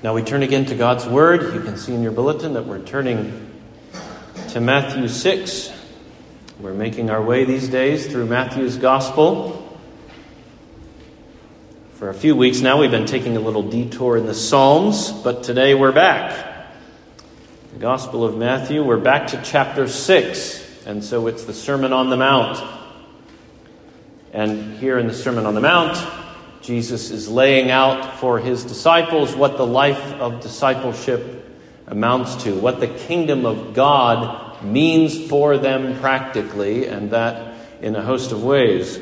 Now we turn again to God's Word. You can see in your bulletin that we're turning to Matthew 6. We're making our way these days through Matthew's Gospel. For a few weeks now we've been taking a little detour in the Psalms, but today we're back. The Gospel of Matthew, we're back to chapter 6, and so it's the Sermon on the Mount. And here in the Sermon on the Mount, Jesus is laying out for his disciples what the life of discipleship amounts to, what the kingdom of God means for them practically, and that in a host of ways.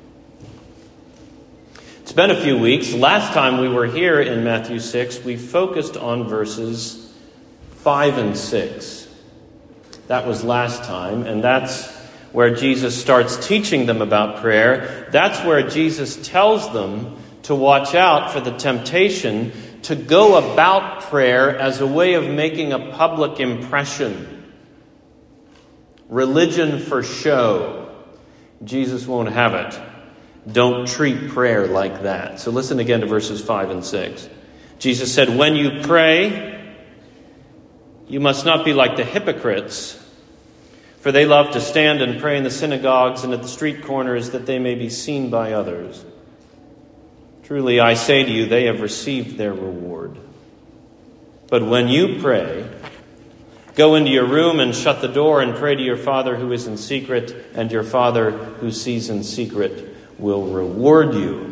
It's been a few weeks. Last time we were here in Matthew 6, we focused on verses 5 and 6. That was last time, and that's where Jesus starts teaching them about prayer. That's where Jesus tells them to watch out for the temptation to go about prayer as a way of making a public impression. Religion for show. Jesus won't have it. Don't treat prayer like that. So listen again to verses 5 and 6. Jesus said, "When you pray, you must not be like the hypocrites, for they love to stand and pray in the synagogues and at the street corners that they may be seen by others. Truly, I say to you, they have received their reward. But when you pray, go into your room and shut the door and pray to your Father who is in secret, and your Father who sees in secret will reward you."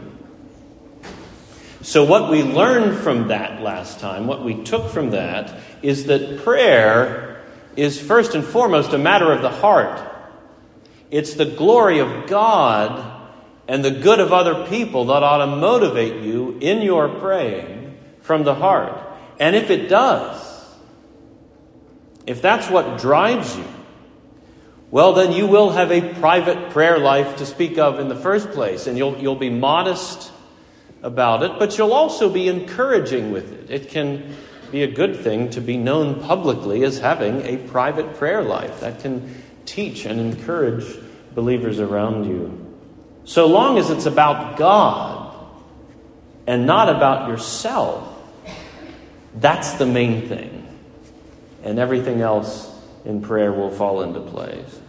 So what we learned from that last time, what we took from that, is that prayer is first and foremost a matter of the heart. It's the glory of God and the good of other people that ought to motivate you in your praying from the heart. And if it does, if that's what drives you, well, then you will have a private prayer life to speak of in the first place, and you'll be modest about it, but you'll also be encouraging with it. It can be a good thing to be known publicly as having a private prayer life. That can teach and encourage believers around you. So long as it's about God and not about yourself, that's the main thing. And everything else in prayer will fall into place.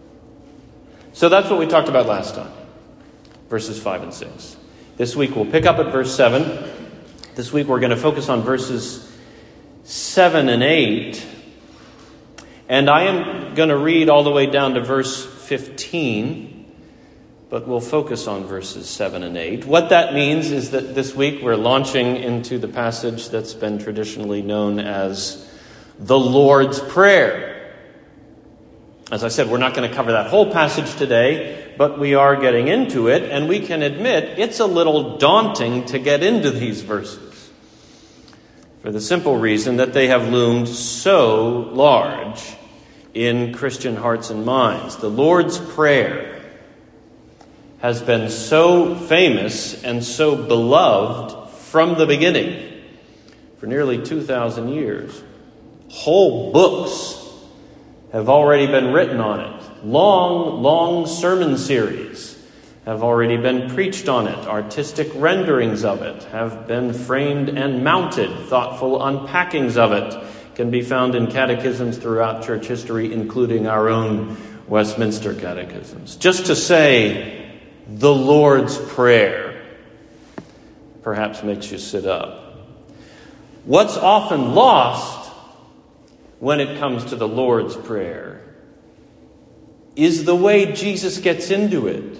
So that's what we talked about last time, verses 5 and 6. This week we'll pick up at verse 7. This week we're going to focus on verses 7 and 8. And I am going to read all the way down to verse 15, but we'll focus on verses 7 and 8. What that means is that this week we're launching into the passage that's been traditionally known as the Lord's Prayer. As I said, we're not going to cover that whole passage today, but we are getting into it, and we can admit it's a little daunting to get into these verses, for the simple reason that they have loomed so large in Christian hearts and minds. The Lord's Prayer has been so famous and so beloved from the beginning for nearly 2,000 years. Whole books have already been written on it. Long sermon series have already been preached on it. Artistic renderings of it have been framed and mounted. Thoughtful unpackings of it can be found in catechisms throughout church history, including our own Westminster catechisms. Just to say the Lord's Prayer perhaps makes you sit up. What's often lost when it comes to the Lord's Prayer is the way Jesus gets into it.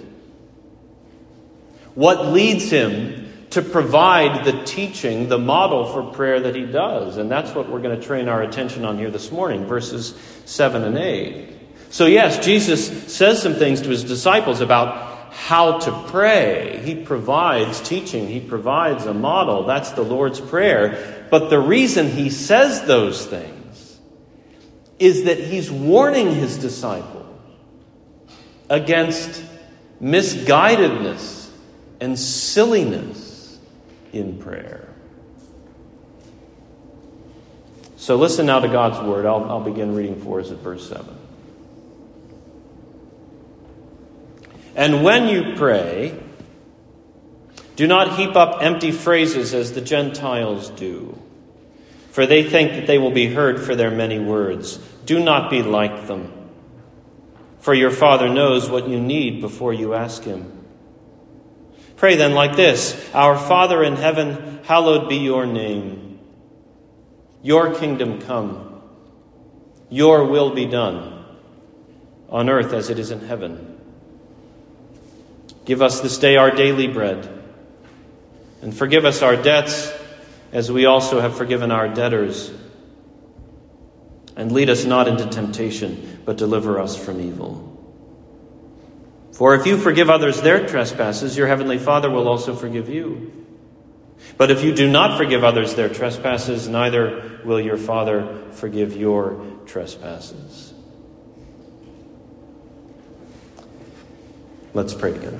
What leads him to provide the teaching, the model for prayer that he does. And that's what we're going to train our attention on here this morning, verses 7 and 8. So yes, Jesus says some things to his disciples about how to pray. He provides teaching. He provides a model. That's the Lord's Prayer. But the reason he says those things is that he's warning his disciples against misguidedness and silliness in prayer. So listen now to God's word. I'll begin reading for us at verse 7. And when you pray, do not heap up empty phrases as the Gentiles do, for they think that they will be heard for their many words. Do not be like them, for your Father knows what you need before you ask him. Pray then like this: Our Father in heaven, hallowed be your name. Your kingdom come. Your will be done, on earth as it is in heaven. Give us this day our daily bread, and forgive us our debts, as we also have forgiven our debtors. And lead us not into temptation, but deliver us from evil. For if you forgive others their trespasses, your heavenly Father will also forgive you. But if you do not forgive others their trespasses, neither will your Father forgive your trespasses. Let's pray together.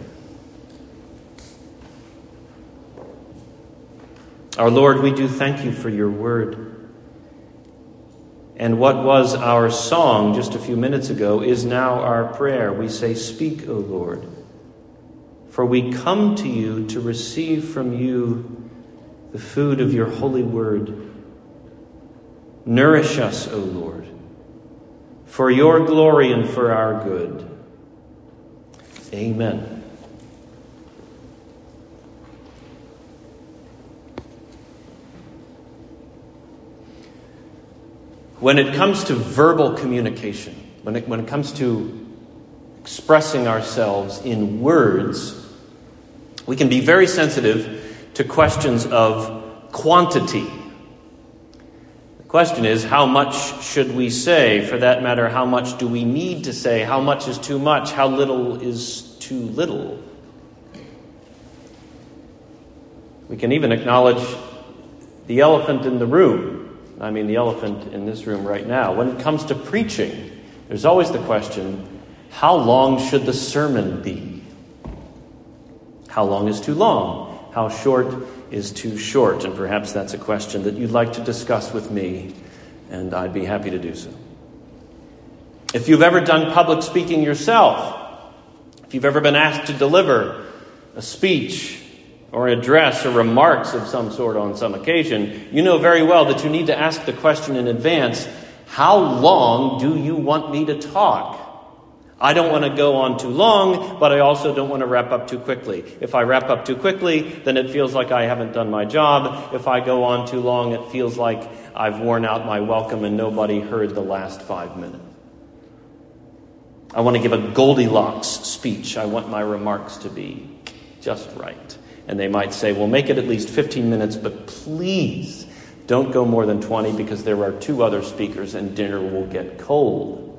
Our Lord, we do thank you for your word. And what was our song just a few minutes ago is now our prayer. We say, "Speak, O Lord, for we come to you to receive from you the food of your holy word. Nourish us, O Lord, for your glory and for our good." Amen. When it comes to verbal communication, when it comes to expressing ourselves in words, we can be very sensitive to questions of quantity. The question is, how much should we say? For that matter, how much do we need to say? How much is too much? How little is too little? We can even acknowledge the elephant in the room. I mean, the elephant in this room right now. When it comes to preaching, there's always the question, how long should the sermon be? How long is too long? How short is too short? And perhaps that's a question that you'd like to discuss with me, and I'd be happy to do so. If you've ever done public speaking yourself, if you've ever been asked to deliver a speech or an address or remarks of some sort on some occasion, you know very well that you need to ask the question in advance, how long do you want me to talk? I don't want to go on too long, but I also don't want to wrap up too quickly. If I wrap up too quickly, then it feels like I haven't done my job. If I go on too long, it feels like I've worn out my welcome and nobody heard the last 5 minutes. I want to give a Goldilocks speech. I want my remarks to be just right. And they might say, well, make it at least 15 minutes, but please don't go more than 20 because there are 2 other speakers and dinner will get cold.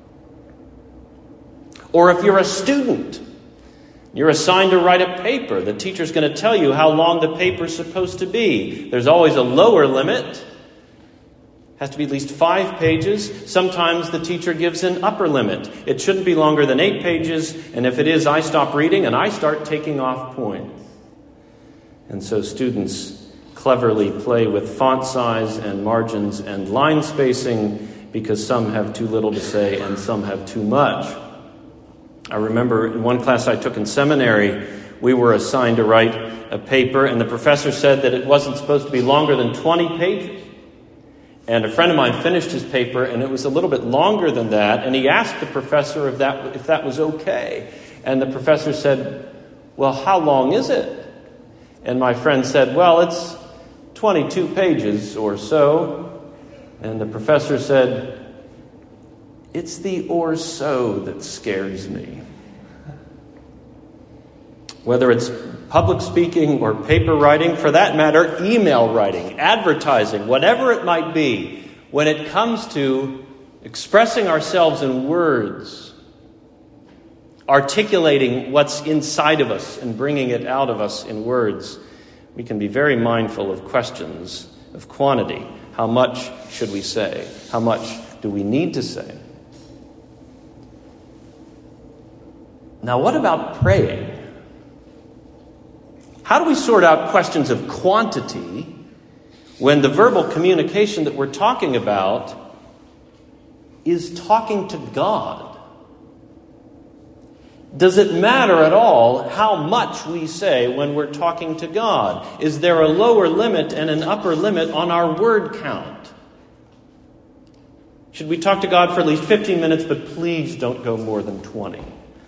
Or if you're a student, you're assigned to write a paper. The teacher's going to tell you how long the paper's supposed to be. There's always a lower limit. It has to be at least 5 pages. Sometimes the teacher gives an upper limit. It shouldn't be longer than 8 pages. And if it is, I stop reading and I start taking off points. And so students cleverly play with font size and margins and line spacing because some have too little to say and some have too much. I remember in one class I took in seminary, we were assigned to write a paper, and the professor said that it wasn't supposed to be longer than 20 pages. And a friend of mine finished his paper, and it was a little bit longer than that, and he asked the professor if that was okay. And the professor said, well, how long is it? And my friend said, well, it's 22 pages or so. And the professor said, it's the or so that scares me. Whether it's public speaking or paper writing, for that matter, email writing, advertising, whatever it might be, when it comes to expressing ourselves in words, articulating what's inside of us and bringing it out of us in words, we can be very mindful of questions of quantity. How much should we say? How much do we need to say? Now, what about praying? How do we sort out questions of quantity when the verbal communication that we're talking about is talking to God? Does it matter at all how much we say when we're talking to God? Is there a lower limit and an upper limit on our word count? Should we talk to God for at least 15 minutes, but please don't go more than 20?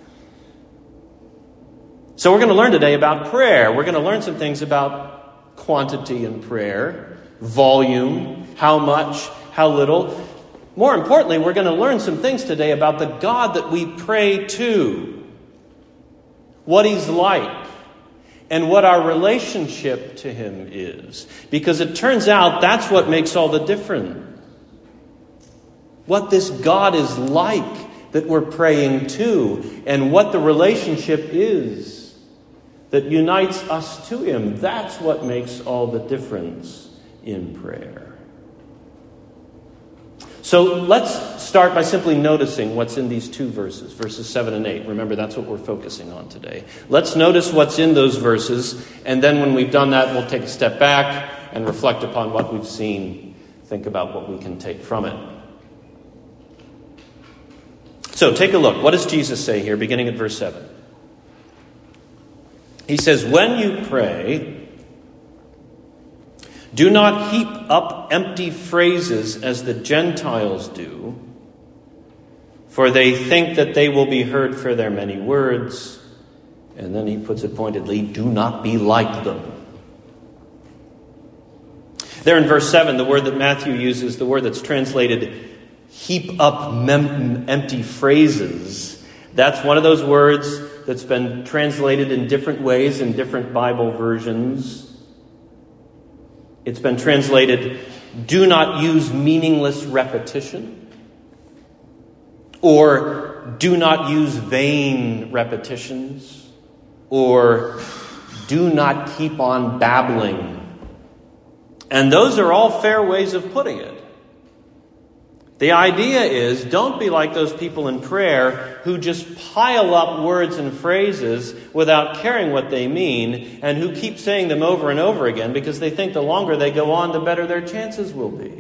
So we're going to learn today about prayer. We're going to learn some things about quantity in prayer, volume, how much, how little. More importantly, we're going to learn some things today about the God that we pray to, what He's like, and what our relationship to Him is. Because it turns out that's what makes all the difference. What this God is like that we're praying to, and what the relationship is that unites us to Him. That's what makes all the difference in prayer. So let's start by simply noticing what's in these two verses, verses 7 and 8. Remember, that's what we're focusing on today. Let's notice what's in those verses, and then when we've done that, we'll take a step back and reflect upon what we've seen, think about what we can take from it. So take a look. What does Jesus say here, beginning at verse 7? He says, "When you pray, do not heap up empty phrases as the Gentiles do, for they think that they will be heard for their many words." And then he puts it pointedly, "Do not be like them." There in verse 7, the word that Matthew uses, the word that's translated heap up empty phrases, that's one of those words that's been translated in different ways in different Bible versions. It's been translated, "Do not use meaningless repetition," or "Do not use vain repetitions," or "Do not keep on babbling." And those are all fair ways of putting it. The idea is, don't be like those people in prayer who just pile up words and phrases without caring what they mean, and who keep saying them over and over again because they think the longer they go on, the better their chances will be.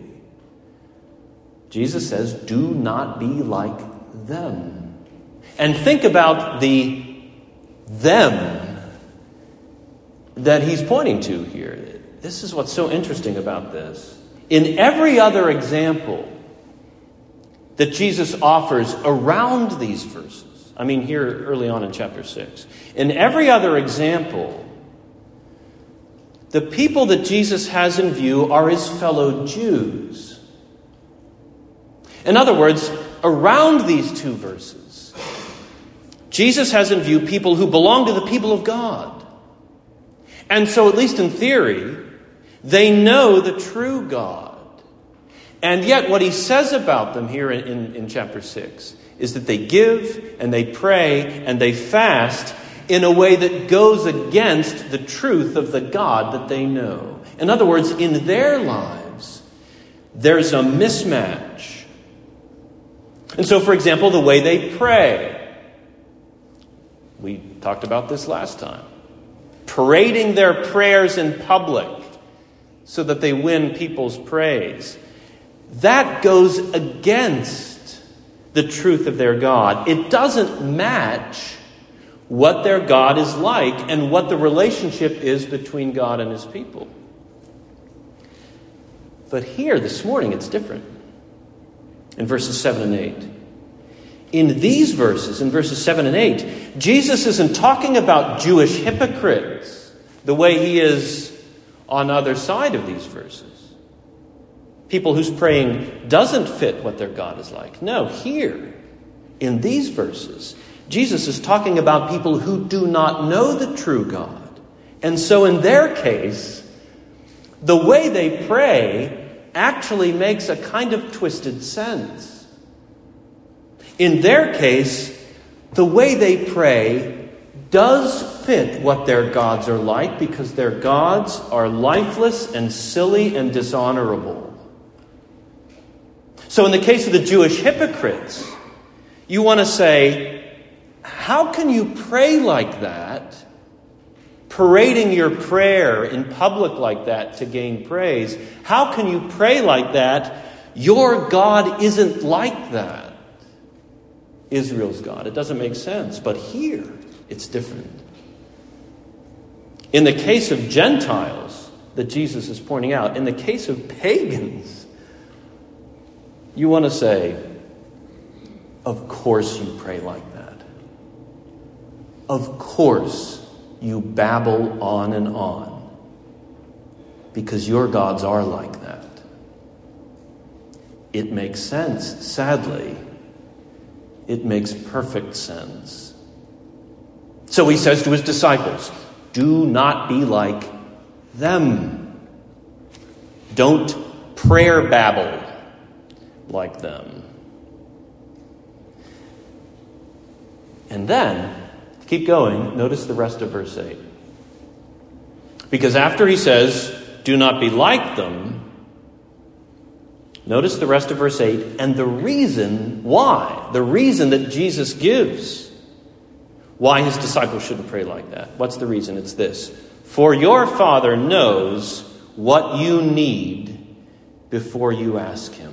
Jesus says, do not be like them. And think about the them that he's pointing to here. This is what's so interesting about this. In every other example that Jesus offers around these verses, I mean here early on in chapter 6, in every other example, the people that Jesus has in view are his fellow Jews. In other words, around these two verses, Jesus has in view people who belong to the people of God. And so, at least in theory, they know the true God. And yet what he says about them here in chapter 6 is that they give and they pray and they fast in a way that goes against the truth of the God that they know. In other words, in their lives, there's a mismatch. And so, for example, the way they pray. We talked about this last time. Parading their prayers in public so that they win people's praise. That goes against the truth of their God. It doesn't match what their God is like and what the relationship is between God and his people. But here, this morning, it's different. In verses 7 and 8. In these verses, in verses 7 and 8, Jesus isn't talking about Jewish hypocrites the way he is on the other side of these verses. People whose praying doesn't fit what their God is like. No, here, in these verses, Jesus is talking about people who do not know the true God. And so in their case, the way they pray actually makes a kind of twisted sense. In their case, the way they pray does fit what their gods are like because their gods are lifeless and silly and dishonorable. So in the case of the Jewish hypocrites, you want to say, how can you pray like that, parading your prayer in public like that to gain praise? How can you pray like that? Your God isn't like that. Israel's God. It doesn't make sense. But here, it's different. In the case of Gentiles that Jesus is pointing out, in the case of pagans, you want to say, of course you pray like that. Of course you babble on and on. Because your gods are like that. It makes sense, sadly. It makes perfect sense. So he says to his disciples, do not be like them. Don't prayer babble like them. And then, keep going, notice the rest of verse 8. Because after he says, do not be like them, notice the rest of verse 8, and the reason why, the reason that Jesus gives why his disciples shouldn't pray like that. What's the reason? It's this. For your Father knows what you need before you ask him.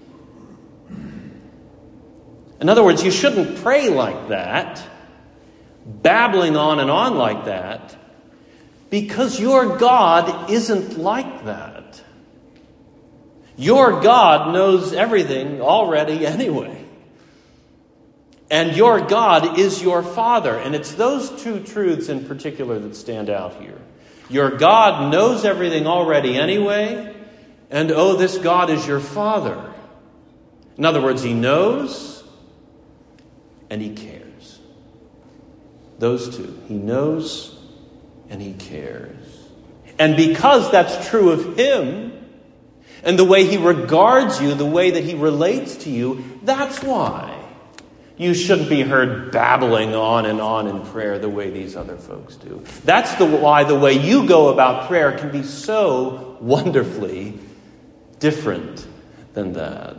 In other words, you shouldn't pray like that, babbling on and on like that, because your God isn't like that. Your God knows everything already anyway. And your God is your Father. And it's those two truths in particular that stand out here. Your God knows everything already anyway. And oh, this God is your Father. In other words, he knows and he cares. Those two. He knows and he cares. And because that's true of him, and the way he regards you, the way that he relates to you, that's why you shouldn't be heard babbling on and on in prayer the way these other folks do. That's why the way you go about prayer can be so wonderfully different than that.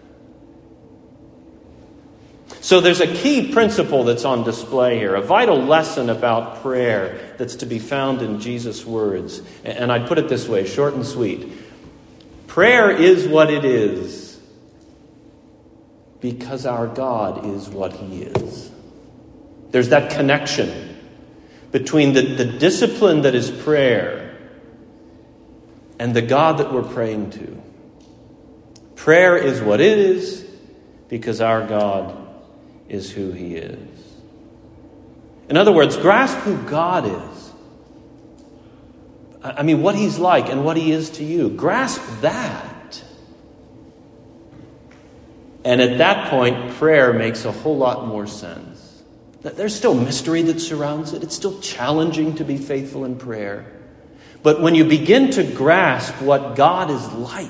So there's a key principle that's on display here, a vital lesson about prayer that's to be found in Jesus' words. And I'd put it this way, short and sweet. Prayer is what it is because our God is what he is. There's that connection between the discipline that is prayer and the God that we're praying to. Prayer is what it is because our God is who he is. In other words, grasp who God is. I mean, what he's like and what he is to you. Grasp that. And at that point, prayer makes a whole lot more sense. There's still mystery that surrounds it. It's still challenging to be faithful in prayer. But when you begin to grasp what God is like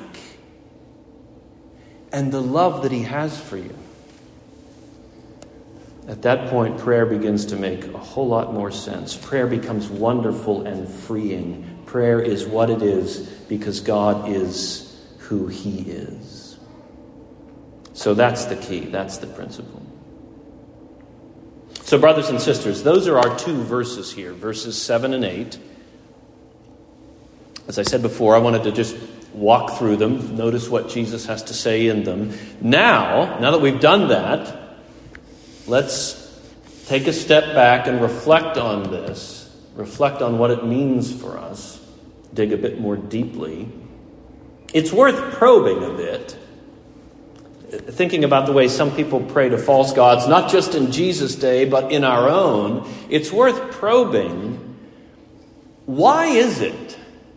and the love that he has for you, at that point, prayer begins to make a whole lot more sense. Prayer becomes wonderful and freeing. Prayer is what it is because God is who he is. So that's the key. That's the principle. So brothers and sisters, those are our two verses here, verses 7 and 8. As I said before, I wanted to just walk through them, notice what Jesus has to say in them. Now that we've done that, let's take a step back and reflect on this, reflect on what it means for us, dig a bit more deeply. It's worth probing a bit, thinking about the way some people pray to false gods, not just in Jesus' day, but in our own. It's worth probing, why is it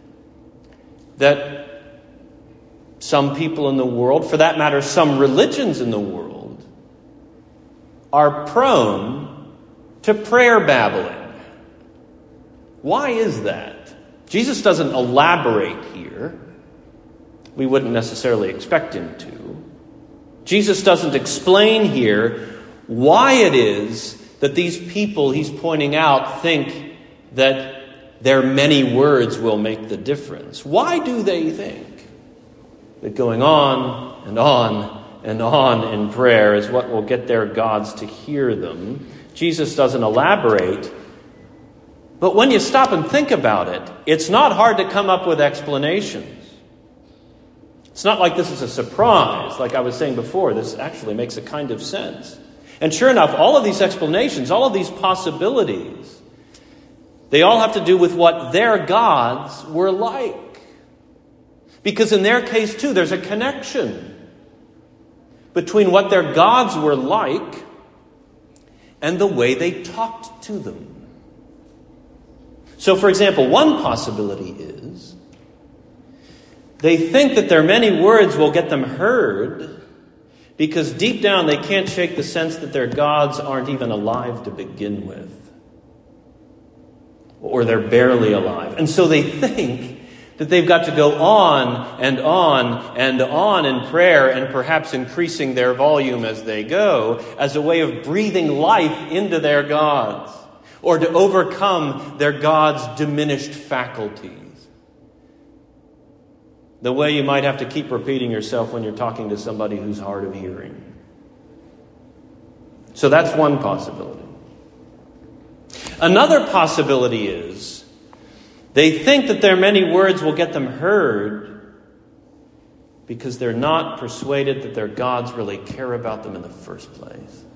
that some people in the world, for that matter, some religions in the world, are prone to prayer babbling? Why is that? Jesus doesn't elaborate here. We wouldn't necessarily expect him to. Jesus doesn't explain here why it is that these people he's pointing out think that their many words will make the difference. Why do they think that going on and on and on in prayer is what will get their gods to hear them? Jesus doesn't elaborate. But when you stop and think about it, it's not hard to come up with explanations. It's not like this is a surprise, like I was saying before. This actually makes a kind of sense. And sure enough, all of these explanations, all of these possibilities, they all have to do with what their gods were like. Because in their case, too, there's a connection between what their gods were like and the way they talked to them. So, for example, one possibility is they think that their many words will get them heard because deep down they can't shake the sense that their gods aren't even alive to begin with. Or they're barely alive. And so they think that they've got to go on and on and on in prayer, and perhaps increasing their volume as they go, as a way of breathing life into their gods, or to overcome their gods' diminished faculties. The way you might have to keep repeating yourself when you're talking to somebody who's hard of hearing. So that's one possibility. Another possibility is they think that their many words will get them heard because they're not persuaded that their gods really care about them in the first place.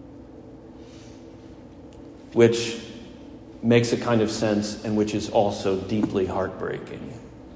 Which makes a kind of sense and which is also deeply heartbreaking.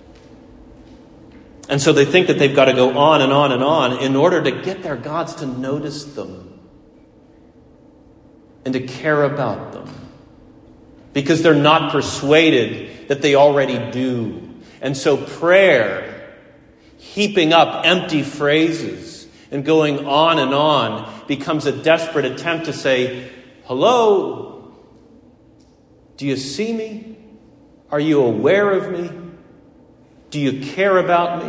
And so they think that they've got to go on and on and on in order to get their gods to notice them and to care about them. Because they're not persuaded that they already do. And so prayer, heaping up empty phrases and going on, becomes a desperate attempt to say, hello, do you see me? Are you aware of me? Do you care about me?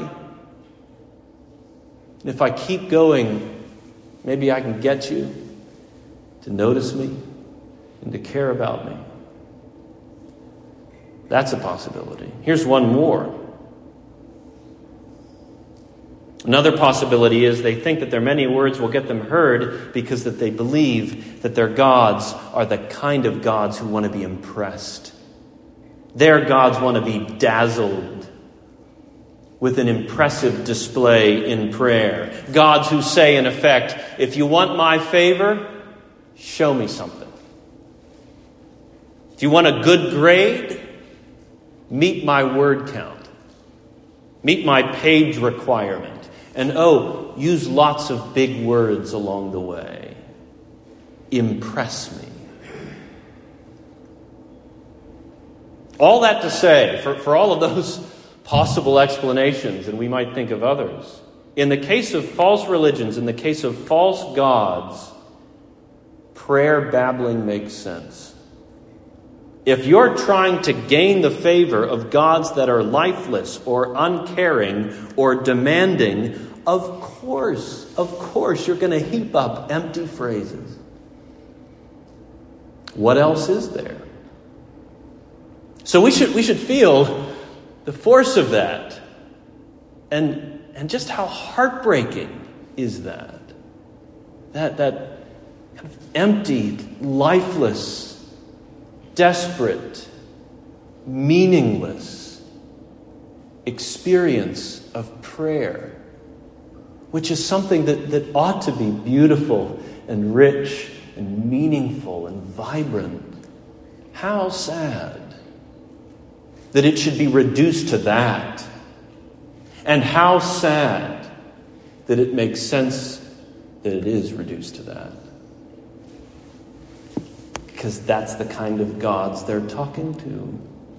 And if I keep going, maybe I can get you to notice me and to care about me. That's a possibility. Here's one more. Another possibility is they think that their many words will get them heard because that they believe that their gods are the kind of gods who want to be impressed. Their gods want to be dazzled with an impressive display in prayer. Gods who say, in effect, if you want my favor, show me something. If you want a good grade, meet my word count. Meet my page requirement. And use lots of big words along the way. Impress me. All that to say, for all of those possible explanations, and we might think of others, in the case of false religions, in the case of false gods, prayer babbling makes sense. If you're trying to gain the favor of gods that are lifeless or uncaring or demanding, of course, you're going to heap up empty phrases. What else is there? So we should feel the force of that. And just how heartbreaking is that? That kind of empty, lifeless, desperate, meaningless experience of prayer, which is something that ought to be beautiful and rich and meaningful and vibrant. How sad that it should be reduced to that. And how sad that it makes sense that it is reduced to that. Because that's the kind of gods they're talking to.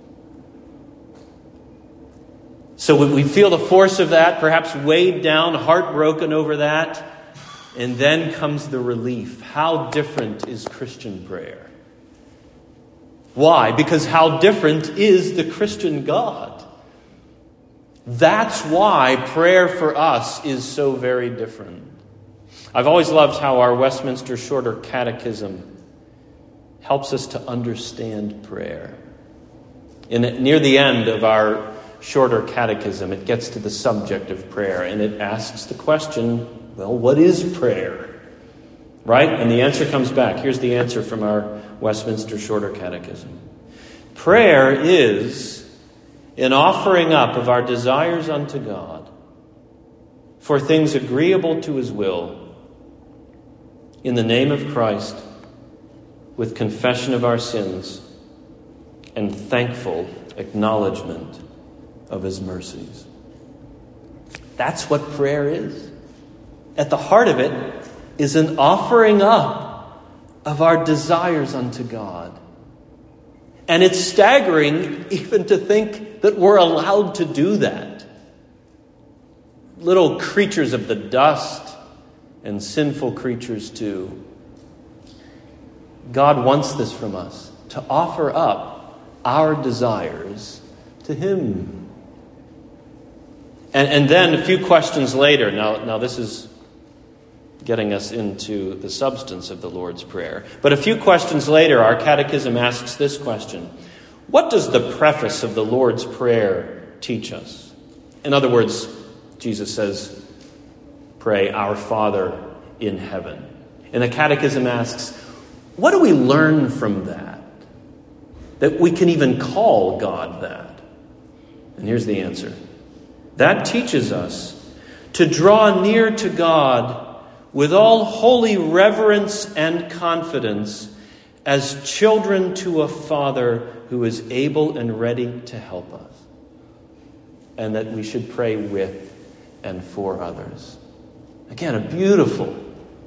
So we feel the force of that, perhaps weighed down, heartbroken over that. And then comes the relief. How different is Christian prayer? Why? Because how different is the Christian God? That's why prayer for us is so very different. I've always loved how our Westminster Shorter Catechism helps us to understand prayer. Near the end of our Shorter Catechism, it gets to the subject of prayer, and it asks the question, well, what is prayer? Right? And the answer comes back. Here's the answer from our Westminster Shorter Catechism. Prayer is an offering up of our desires unto God for things agreeable to his will in the name of Christ, with confession of our sins and thankful acknowledgement of his mercies. That's what prayer is. At the heart of it is an offering up of our desires unto God. And it's staggering even to think that we're allowed to do that. Little creatures of the dust and sinful creatures too. God wants this from us, to offer up our desires to him. And then a few questions later, now this is getting us into the substance of the Lord's Prayer. But a few questions later, our catechism asks this question: what does the preface of the Lord's Prayer teach us? In other words, Jesus says, pray, our Father in heaven. And the catechism asks, what do we learn from that? That we can even call God that? And here's the answer. That teaches us to draw near to God with all holy reverence and confidence as children to a Father who is able and ready to help us. And that we should pray with and for others. Again, a beautiful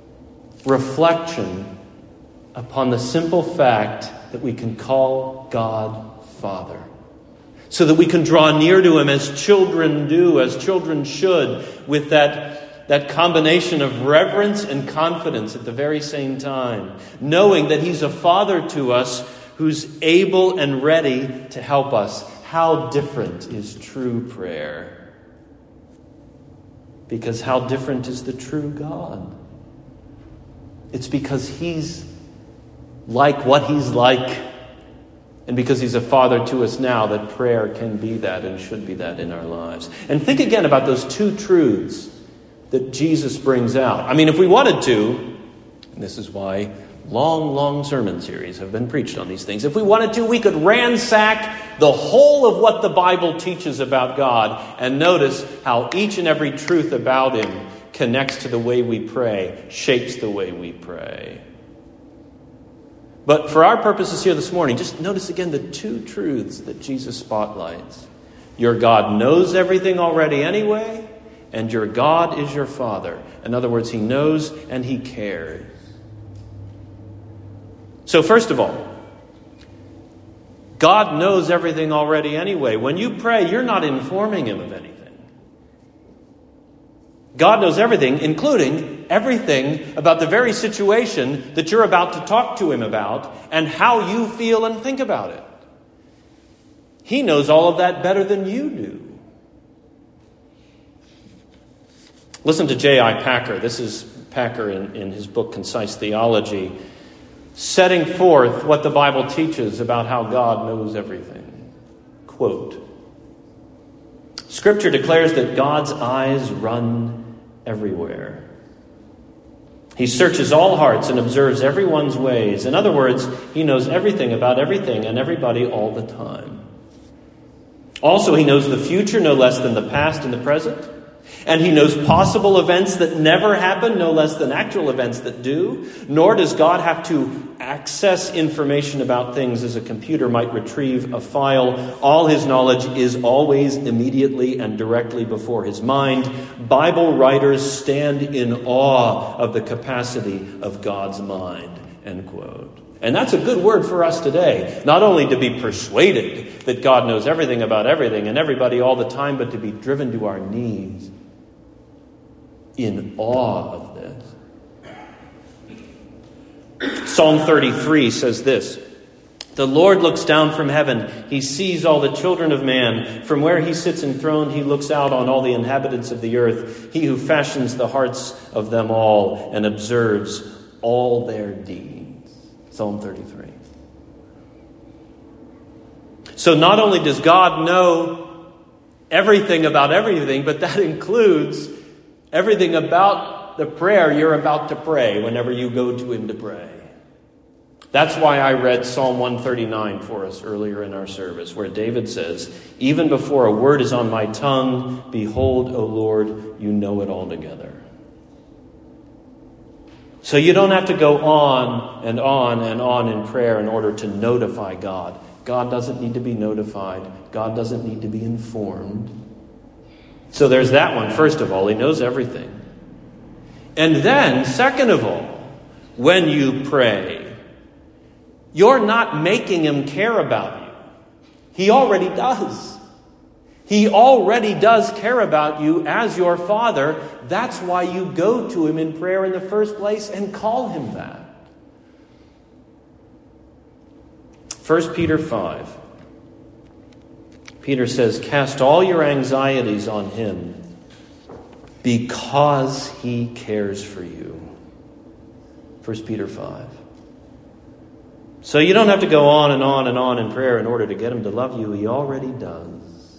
reflection upon the simple fact that we can call God Father, so that we can draw near to him as children do, as children should, with that combination of reverence and confidence at the very same time, knowing that he's a Father to us who's able and ready to help us. How different is true prayer? Because how different is the true God? It's because he's like what he's like, and because he's a Father to us now, that prayer can be that and should be that in our lives. And think again about those two truths that Jesus brings out. I mean, if we wanted to, and this is why long sermon series have been preached on these things. If we wanted to, we could ransack the whole of what the Bible teaches about God and notice how each and every truth about him connects to the way we pray, shapes the way we pray. But for our purposes here this morning, just notice again the two truths that Jesus spotlights. Your God knows everything already anyway, and your God is your Father. In other words, he knows and he cares. So first of all, God knows everything already anyway. When you pray, you're not informing him of anything. God knows everything, including everything about the very situation that you're about to talk to him about and how you feel and think about it. He knows all of that better than you do. Listen to J.I. Packer. This is Packer in his book, Concise Theology, setting forth what the Bible teaches about how God knows everything. Quote, Scripture declares that God's eyes run everywhere. He searches all hearts and observes everyone's ways. In other words, he knows everything about everything and everybody all the time. Also, he knows the future no less than the past and the present. And he knows possible events that never happen no less than actual events that do. Nor does God have to access information about things as a computer might retrieve a file. All his knowledge is always immediately and directly before his mind. Bible writers stand in awe of the capacity of God's mind. End quote. And that's a good word for us today. Not only to be persuaded that God knows everything about everything and everybody all the time, but to be driven to our knees in awe of this. Psalm 33 says this: The Lord looks down from heaven. He sees all the children of man. From where he sits enthroned, he looks out on all the inhabitants of the earth. He who fashions the hearts of them all and observes all their deeds. Psalm 33. So not only does God know everything about everything, but that includes everything about the prayer you're about to pray whenever you go to him to pray. That's why I read Psalm 139 for us earlier in our service, where David says, Even before a word is on my tongue, behold, O Lord, you know it altogether. So you don't have to go on and on and on in prayer in order to notify God. God doesn't need to be notified. God doesn't need to be informed. So there's that one. First of all, he knows everything. And then, second of all, when you pray, you're not making him care about you. He already does. He already does care about you as your Father. That's why you go to him in prayer in the first place and call him that. 1 Peter 5. Peter says, cast all your anxieties on him because he cares for you. 1 Peter 5. So you don't have to go on and on and on in prayer in order to get him to love you. He already does.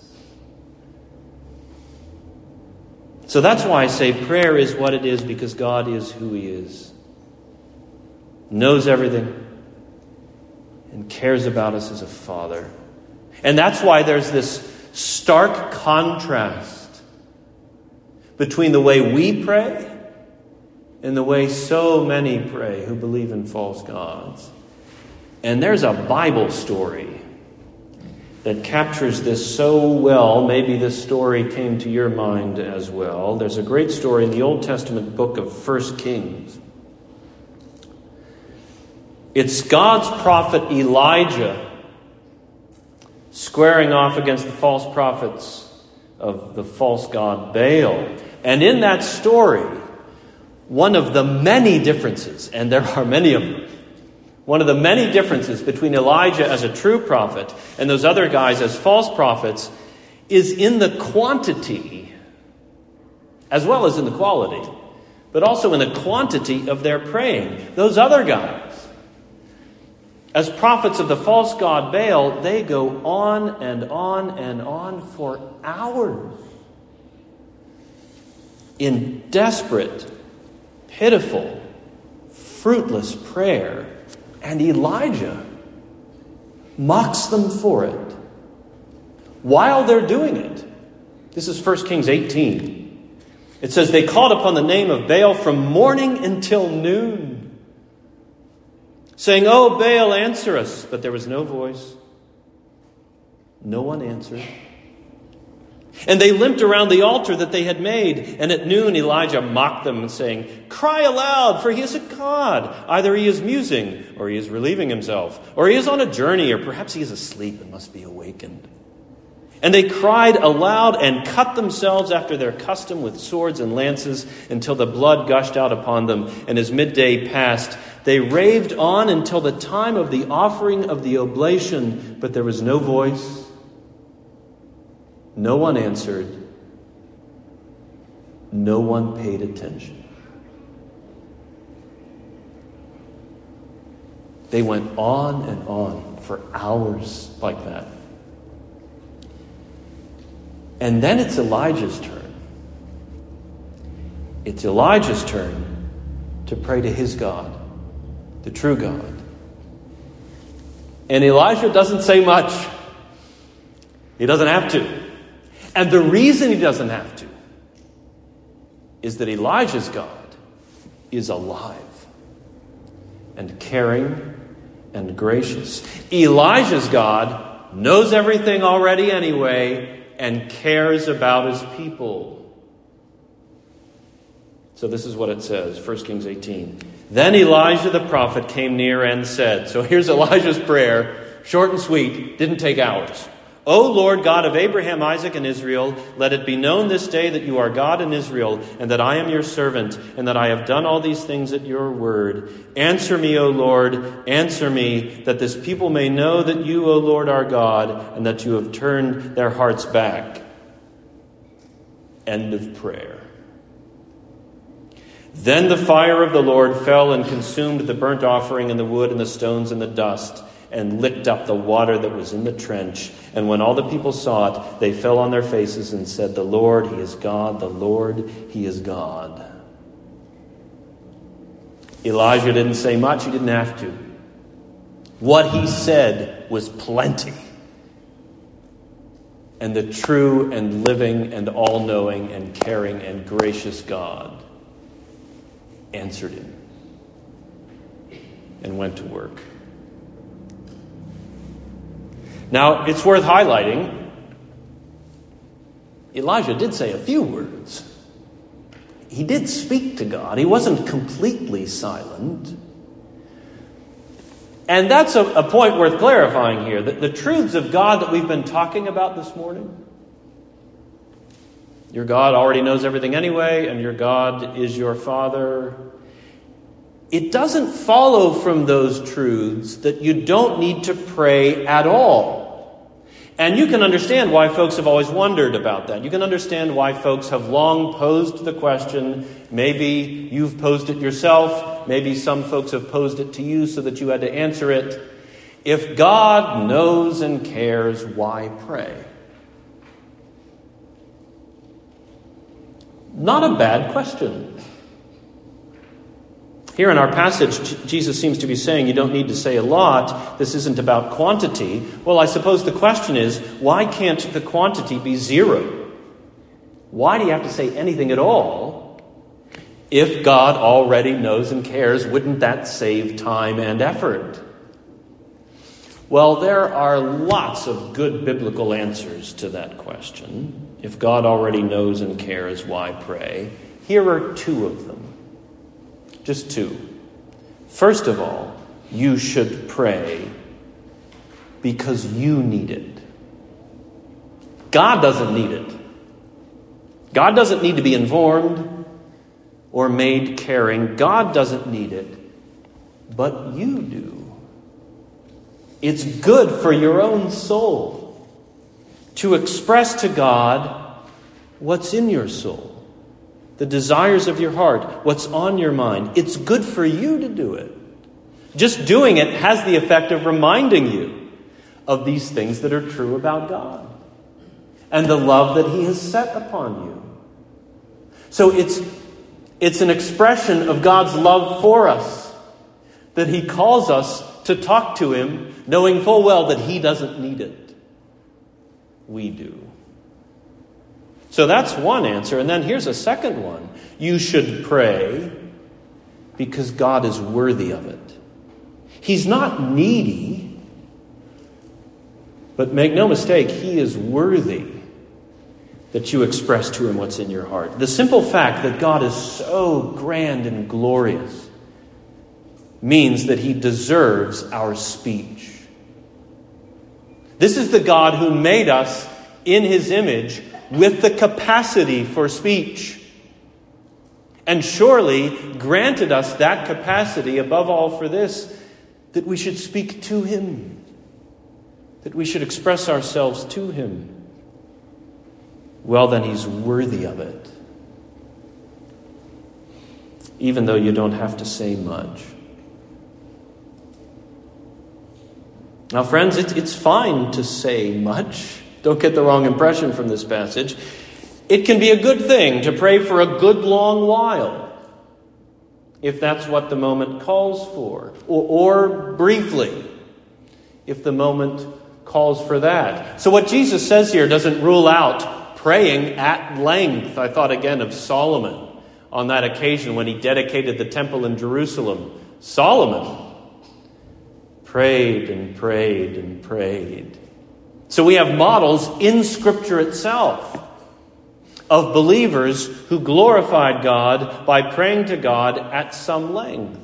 So that's why I say prayer is what it is, because God is who he is. Knows everything and cares about us as a father. And that's why there's this stark contrast between the way we pray and the way so many pray who believe in false gods. And there's a Bible story that captures this so well. Maybe this story came to your mind as well. There's a great story in the Old Testament book of 1 Kings. It's God's prophet Elijah squaring off against the false prophets of the false god Baal. And in that story, one of the many differences, and there are many of them, one of the many differences between Elijah as a true prophet and those other guys as false prophets is in the quantity as well as in the quality, but also in the quantity of their praying. Those other guys, as prophets of the false god Baal, they go on and on and on for hours in desperate, pitiful, fruitless prayer. And Elijah mocks them for it while they're doing it. This is 1 Kings 18. It says, they called upon the name of Baal from morning until noon, saying, "Oh, Baal, answer us." But there was no voice. No one answered. And they limped around the altar that they had made. And at noon Elijah mocked them, saying, "Cry aloud, for he is a god. Either he is musing, or he is relieving himself, or he is on a journey, or perhaps he is asleep and must be awakened." And they cried aloud and cut themselves after their custom with swords and lances until the blood gushed out upon them. And as midday passed, they raved on until the time of the offering of the oblation. But there was no voice. No one answered. No one paid attention. They went on and on for hours like that. And then it's Elijah's turn. It's Elijah's turn to pray to his God, the true God. And Elijah doesn't say much. He doesn't have to. And the reason he doesn't have to is that Elijah's God is alive and caring and gracious. Elijah's God knows everything already anyway and cares about his people. So this is what it says, 1 Kings 18. Then Elijah the prophet came near and said, so here's Elijah's prayer, short and sweet, didn't take hours. "O Lord God of Abraham, Isaac, and Israel, let it be known this day that you are God in Israel, and that I am your servant, and that I have done all these things at your word. Answer me, O Lord, answer me, that this people may know that you, O Lord, are God, and that you have turned their hearts back." End of prayer. Then the fire of the Lord fell and consumed the burnt offering and the wood and the stones and the dust, and licked up the water that was in the trench. And when all the people saw it, they fell on their faces and said, "The Lord, he is God. The Lord, he is God." Elijah didn't say much. He didn't have to. What he said was plenty. And the true and living and all-knowing and caring and gracious God answered him. and went to work. Now, it's worth highlighting, Elijah did say a few words. He did speak to God. He wasn't completely silent. And that's a point worth clarifying here, that the truths of God that we've been talking about this morning, your God already knows everything anyway, and your God is your Father. It doesn't follow from those truths that you don't need to pray at all. And you can understand why folks have always wondered about that. You can understand why folks have long posed the question. Maybe you've posed it yourself. Maybe some folks have posed it to you so that you had to answer it. If God knows and cares, why pray? Not a bad question. Here in our passage, Jesus seems to be saying you don't need to say a lot. This isn't about quantity. Well, I suppose the question is, why can't the quantity be zero? Why do you have to say anything at all? If God already knows and cares, wouldn't that save time and effort? Well, there are lots of good biblical answers to that question. If God already knows and cares, why pray? Here are two of them. Just two. First of all, you should pray because you need it. God doesn't need it. God doesn't need to be informed or made caring. God doesn't need it, but you do. It's good for your own soul to express to God what's in your soul. The desires of your heart, what's on your mind. It's good for you to do it. Just doing it has the effect of reminding you of these things that are true about God and the love that He has set upon you. So it's an expression of God's love for us that He calls us to talk to Him, knowing full well that He doesn't need it. We do. So that's one answer. And then here's a second one. You should pray because God is worthy of it. He's not needy, but make no mistake, He is worthy that you express to Him what's in your heart. The simple fact that God is so grand and glorious means that He deserves our speech. This is the God who made us in His image with the capacity for speech, and surely granted us that capacity above all for this, that we should speak to Him, that we should express ourselves to Him. Well, then He's worthy of it, even though you don't have to say much. Now, friends, it's fine to say much. Don't get the wrong impression from this passage. It can be a good thing to pray for a good long while, if that's what the moment calls for, or briefly, if the moment calls for that. So what Jesus says here doesn't rule out praying at length. I thought again of Solomon on that occasion when he dedicated the temple in Jerusalem. Solomon prayed and prayed and prayed. So we have models in Scripture itself of believers who glorified God by praying to God at some length.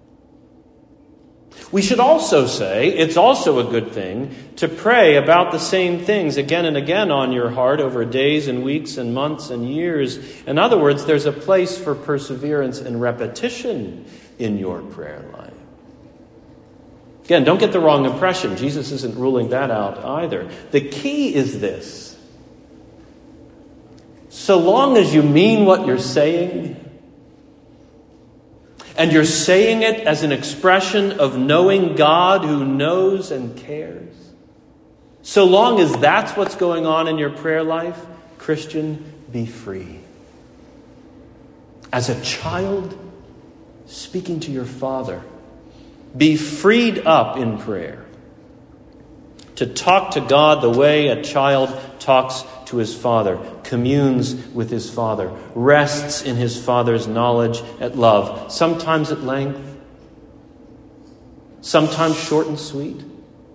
We should also say it's also a good thing to pray about the same things again and again on your heart over days and weeks and months and years. In other words, there's a place for perseverance and repetition in your prayer life. Again, don't get the wrong impression. Jesus isn't ruling that out either. The key is this. So long as you mean what you're saying, and you're saying it as an expression of knowing God who knows and cares, so long as that's what's going on in your prayer life, Christian, be free. As a child speaking to your Father, be freed up in prayer to talk to God the way a child talks to his father, communes with his father, rests in his father's knowledge and love, sometimes at length, Sometimes short and sweet.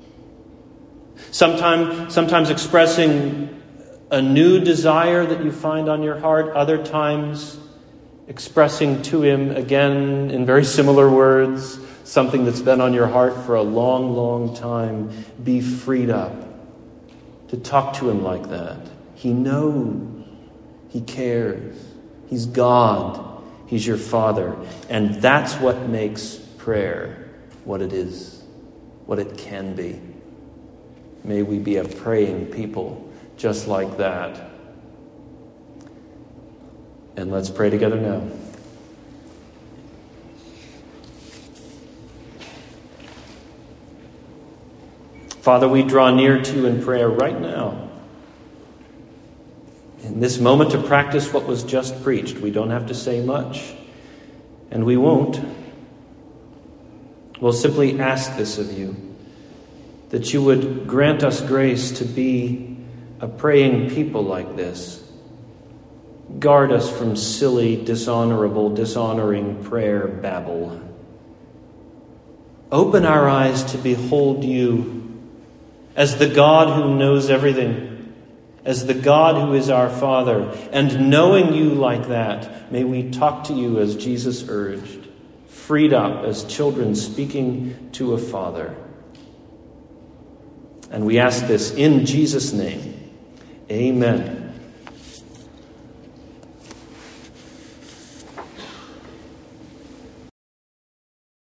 Sometimes expressing a new desire that you find on your heart. Other times expressing to him, again, in very similar words, something that's been on your heart for a long, long time. Be freed up to talk to him like that. He knows. He cares. He's God. He's your Father. And that's what makes prayer what it is, what it can be. May we be a praying people just like that. And let's pray together now. Father, we draw near to you in prayer right now. In this moment to practice what was just preached, we don't have to say much, and we won't. We'll simply ask this of you, that you would grant us grace to be a praying people like this. Guard us from silly, dishonoring prayer babble. Open our eyes to behold you as the God who knows everything, as the God who is our Father. And knowing you like that, may we talk to you as Jesus urged, freed up as children speaking to a Father. And we ask this in Jesus' name. Amen.